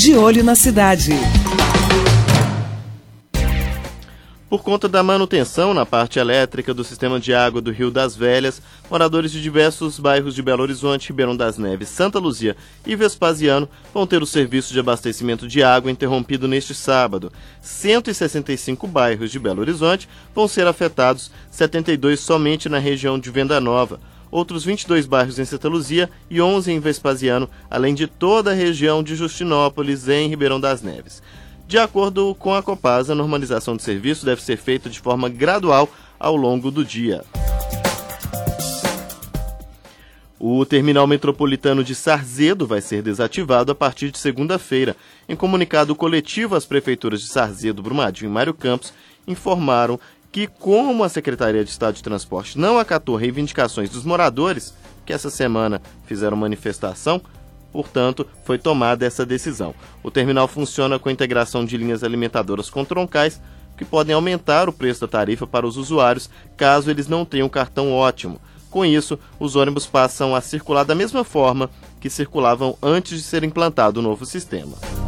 De Olho na Cidade. Por conta da manutenção na parte elétrica do sistema de água do Rio das Velhas, moradores de diversos bairros de Belo Horizonte, Ribeirão das Neves, Santa Luzia e Vespasiano vão ter o serviço de abastecimento de água interrompido neste sábado. 165 bairros de Belo Horizonte vão ser afetados, 72 somente na região de Venda Nova. Outros 22 bairros em Santa Luzia e 11 em Vespasiano, além de toda a região de Justinópolis, em Ribeirão das Neves. De acordo com a Copasa, a normalização de serviço deve ser feita de forma gradual ao longo do dia. O terminal metropolitano de Sarzedo vai ser desativado a partir de segunda-feira. Em comunicado coletivo, as prefeituras de Sarzedo, Brumadinho e Mário Campos informaram que, como a Secretaria de Estado de Transporte não acatou reivindicações dos moradores, que essa semana fizeram manifestação, portanto, foi tomada essa decisão. O terminal funciona com a integração de linhas alimentadoras com troncais, que podem aumentar o preço da tarifa para os usuários, caso eles não tenham cartão ótimo. Com isso, os ônibus passam a circular da mesma forma que circulavam antes de ser implantado o novo sistema.